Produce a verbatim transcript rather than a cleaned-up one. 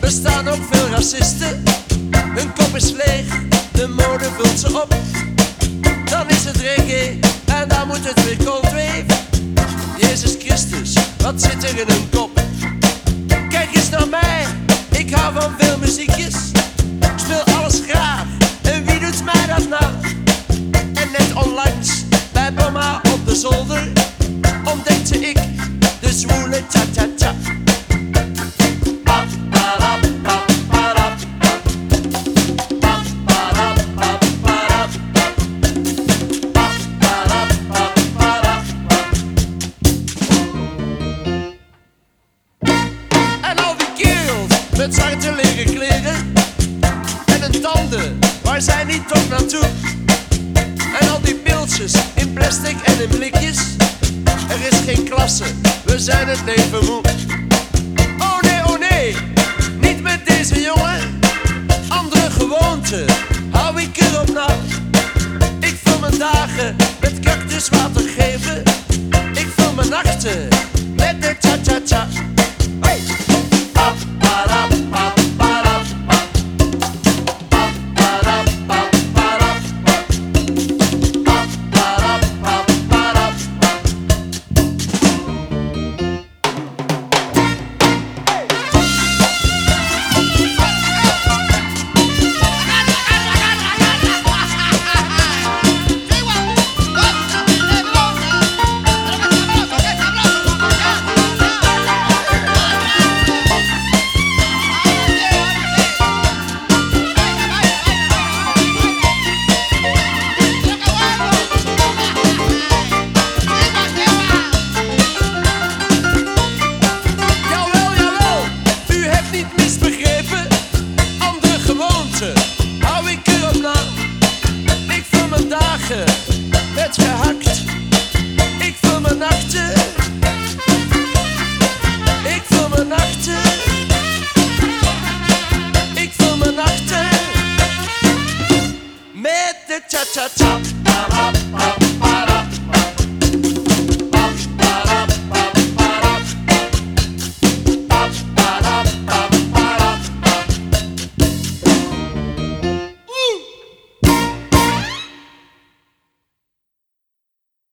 Er staan ook veel racisten. Hun kop is leeg, de mode vult ze op. Dan is het reggae en dan moet het weer coldwave. Jezus Christus, wat zit er in hun kop? Kijk eens naar mij, ik hou van veel muziekjes. Ik speel alles graag, en wie doet mij dat nou? En net onlangs, bij mama op de zolder, ontdekte ik de zwoele cha-cha-cha. Met zwarte leren kleren en hun tanden, waar zijn die toch naartoe? En al die pilsjes in plastic en in blikjes. Er is geen klasse, we zijn het leven moe.